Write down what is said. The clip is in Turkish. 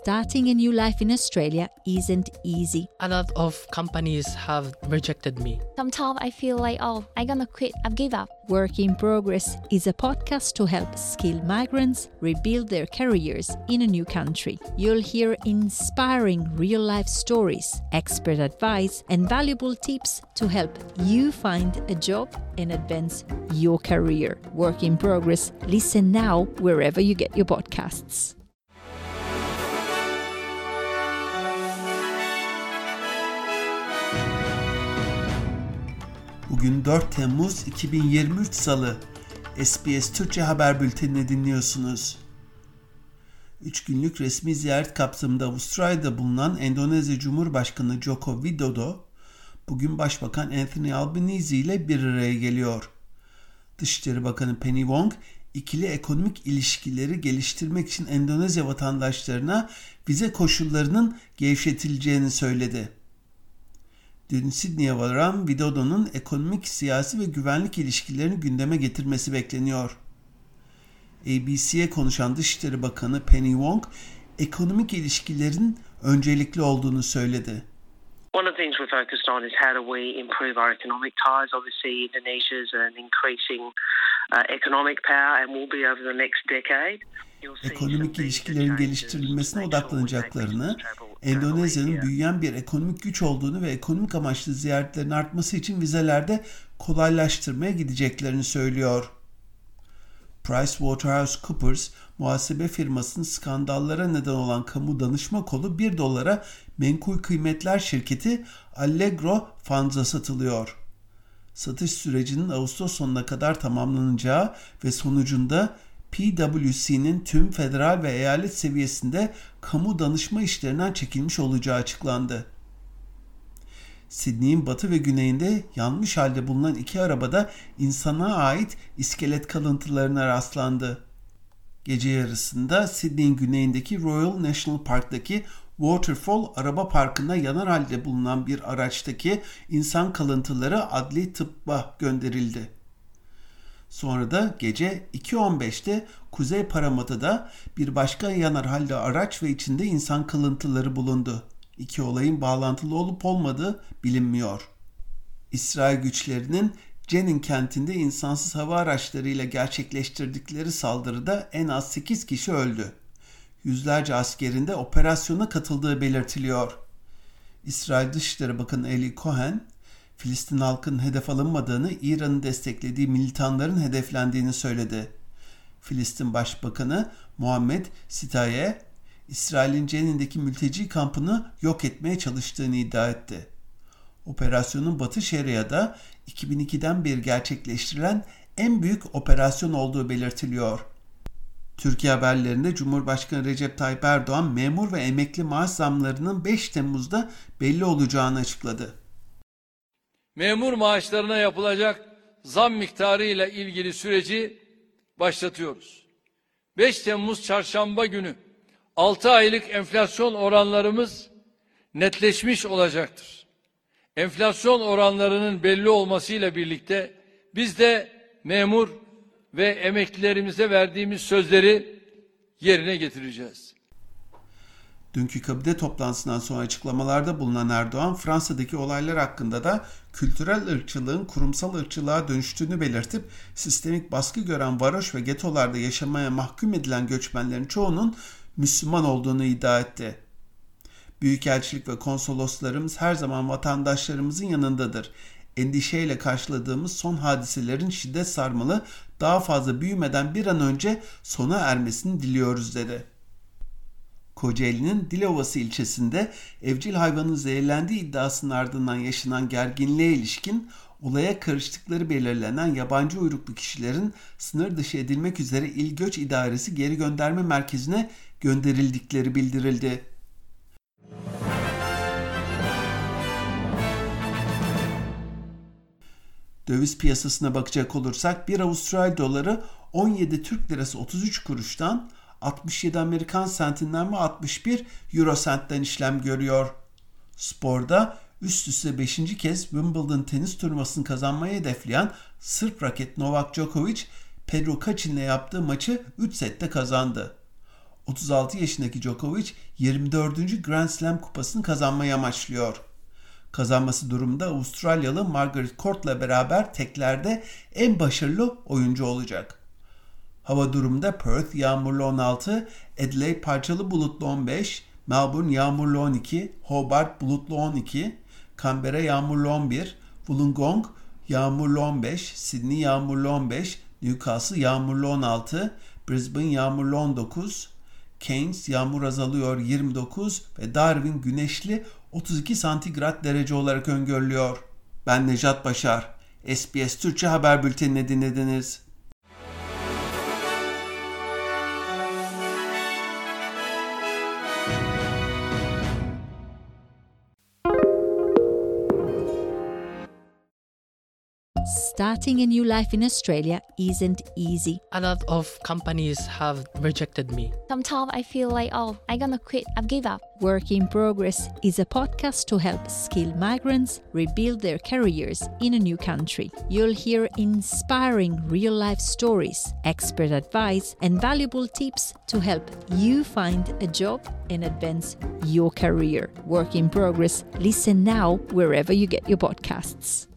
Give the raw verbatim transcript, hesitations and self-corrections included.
starting a new life in Australia isn't easy. A lot of companies have rejected me. Sometimes I feel like, oh, I'm gonna quit, I've give up. Work in Progress is a podcast to help skilled migrants rebuild their careers in a new country. You'll hear inspiring real-life stories, expert advice, and valuable tips to help you find a job and advance your career. Work in Progress. Listen now wherever you get your podcasts. Bugün dört Temmuz iki bin yirmi üç Salı. S B S Türkçe Haber Bülteni'ni dinliyorsunuz. üç günlük resmi ziyaret kapsamında Avustralya'da bulunan Endonezya Cumhurbaşkanı Joko Widodo, bugün Başbakan Anthony Albanese ile bir araya geliyor. Dışişleri Bakanı Penny Wong, ikili ekonomik ilişkileri geliştirmek için Endonezya vatandaşlarına vize koşullarının gevşetileceğini söyledi. Dün Sydney'e varan Widodo'nun ekonomik, siyasi ve güvenlik ilişkilerini gündeme getirmesi bekleniyor. A B C'ye konuşan Dışişleri Bakanı Penny Wong, ekonomik ilişkilerin öncelikli olduğunu söyledi. One of the things we're focused on is how do we improve our economic ties. Obviously, Indonesia is an increasing uh, economic power and will be over the next decade. Ekonomik ilişkilerin geliştirilmesine odaklanacaklarını, Endonezya'nın büyüyen bir ekonomik güç olduğunu ve ekonomik amaçlı ziyaretlerin artması için vizelerde kolaylaştırmaya gideceklerini söylüyor. PricewaterhouseCoopers muhasebe firmasının skandallara neden olan kamu danışma kolu bir dolara menkul kıymetler şirketi Allegro Funds'a satılıyor. Satış sürecinin Ağustos sonuna kadar tamamlanacağı ve sonucunda P W C'nin tüm federal ve eyalet seviyesinde kamu danışma işlerinden çekilmiş olacağı açıklandı. Sydney'in batı ve güneyinde yanmış halde bulunan iki arabada insana ait iskelet kalıntılarına rastlandı. Gece yarısında Sydney'in güneyindeki Royal National Park'taki Waterfall araba parkında yanar halde bulunan bir araçtaki insan kalıntıları adli tıbba gönderildi. Sonra da gece iki on beşte Kuzey Parramatta'da bir başka yanar halde araç ve içinde insan kalıntıları bulundu. İki olayın bağlantılı olup olmadığı bilinmiyor. İsrail güçlerinin Jenin kentinde insansız hava araçlarıyla gerçekleştirdikleri saldırıda en az sekiz kişi öldü. Yüzlerce askerin de operasyona katıldığı belirtiliyor. İsrail Dışişleri Bakanı Eli Cohen, Filistin halkının hedef alınmadığını, İran'ın desteklediği militanların hedeflendiğini söyledi. Filistin Başbakanı Muhammed Sitaye, İsrail'in Cenin'deki mülteci kampını yok etmeye çalıştığını iddia etti. Operasyonun Batı Şeria'da iki bin ikiden beri gerçekleştirilen en büyük operasyon olduğu belirtiliyor. Türkiye haberlerinde Cumhurbaşkanı Recep Tayyip Erdoğan memur ve emekli maaş zamlarının beş Temmuz'da belli olacağını açıkladı. Memur maaşlarına yapılacak zam miktarı ile ilgili süreci başlatıyoruz. beş Temmuz Çarşamba günü altı aylık enflasyon oranlarımız netleşmiş olacaktır. Enflasyon oranlarının belli olmasıyla birlikte biz de memur ve emeklilerimize verdiğimiz sözleri yerine getireceğiz. Dünkü kabine toplantısından sonra açıklamalarda bulunan Erdoğan, Fransa'daki olaylar hakkında da kültürel ırkçılığın kurumsal ırkçılığa dönüştüğünü belirtip, sistemik baskı gören varoş ve getolarda yaşamaya mahkum edilen göçmenlerin çoğunun Müslüman olduğunu iddia etti. Büyükelçilik ve konsoloslarımız her zaman vatandaşlarımızın yanındadır. Endişeyle karşıladığımız son hadiselerin şiddet sarmalı daha fazla büyümeden bir an önce sona ermesini diliyoruz dedi. Kocaeli'nin Dilovası ilçesinde evcil hayvanın zehirlendiği iddiasının ardından yaşanan gerginliğe ilişkin olaya karıştıkları belirlenen yabancı uyruklu kişilerin sınır dışı edilmek üzere İl Göç İdaresi Geri Gönderme Merkezi'ne gönderildikleri bildirildi. Döviz piyasasına bakacak olursak bir Avustralya doları on yedi Türk Lirası otuz üç kuruştan, altmış yedi Amerikan sentinden ve altmış bir Euro sentten işlem görüyor. Sporda üst üste beşinci kez Wimbledon tenis turnuvasını kazanmayı hedefleyen Sırp raket Novak Djokovic, Pedro Kacin'le yaptığı maçı üç sette kazandı. otuz altı yaşındaki Djokovic yirmi dördüncü Grand Slam kupasını kazanmayı amaçlıyor. Kazanması durumunda Avustralyalı Margaret Court'la beraber teklerde en başarılı oyuncu olacak. Hava durumunda Perth yağmurlu on altı, Adelaide parçalı bulutlu on beş, Melbourne yağmurlu on iki, Hobart bulutlu on iki, Canberra yağmurlu on bir, Wollongong yağmurlu on beş, Sydney yağmurlu on beş, Newcastle yağmurlu on altı, Brisbane yağmurlu on dokuz, Cairns yağmur azalıyor yirmi dokuz ve Darwin güneşli otuz iki santigrat derece olarak öngörülüyor. Ben Nejat Başar. S B S Türkçe Haber Bülteni'ni dinlediniz. Starting a new life in Australia isn't easy. A lot of companies have rejected me. Sometimes I feel like, oh, I'm gonna quit. I've give up. Work in Progress is a podcast to help skilled migrants rebuild their careers in a new country. You'll hear inspiring real-life stories, expert advice, and valuable tips to help you find a job and advance your career. Work in Progress. Listen now wherever you get your podcasts.